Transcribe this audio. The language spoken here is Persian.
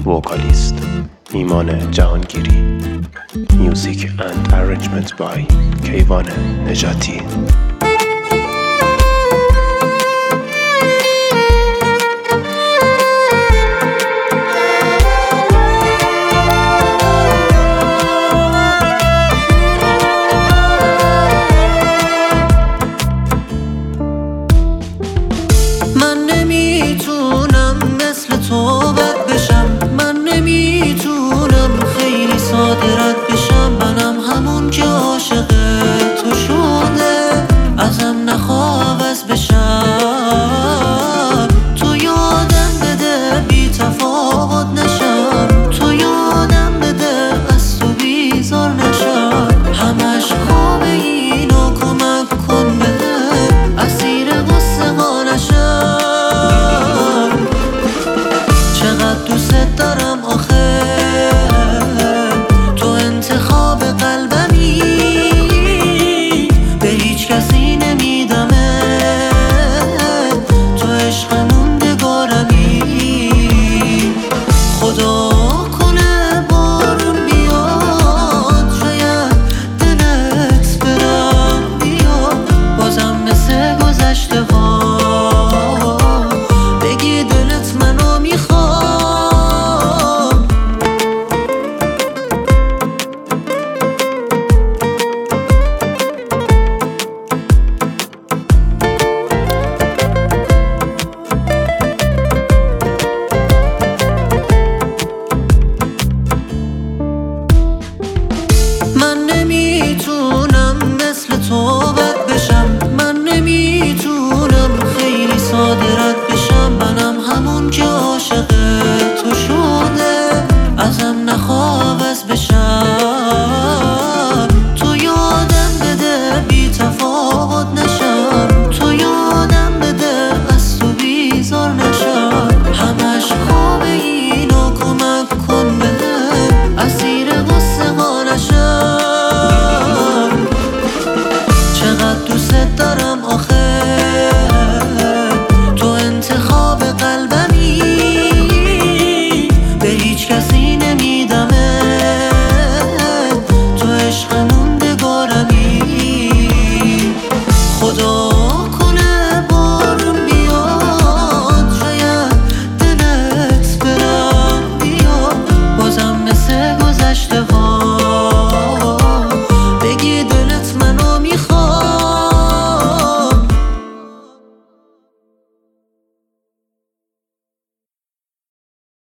وکالیست ایمان جهانگیری. Music and arrangement by کیوان نجاتی. من نمیتونم مثل تو بد بشم، من نمیتونم خیلی ساده رد بشم. منم همون که عاشق تو شده، ازم نخواه عوض بشم. تو یادم بده بی تفاوت نشم، تو یادم بده از تو بیزار نشم. همش خوابه اینو کمک کن بده، اسیر غصه ها نشم. چقدر دوست دارم آخه، تو انتخاب قلبمی، به هیچ کسی نمیدمه، تو عشق موندگارمی. خدا کنه بارون بیاد، شاید دلت برم بیاد، بازم مثل گذشته ها بگی دلت منو میخواد. من نمیتونم مثل تو بد بشم، من نمیتونم خیلی ساده رد بشم. منم همون که عاشق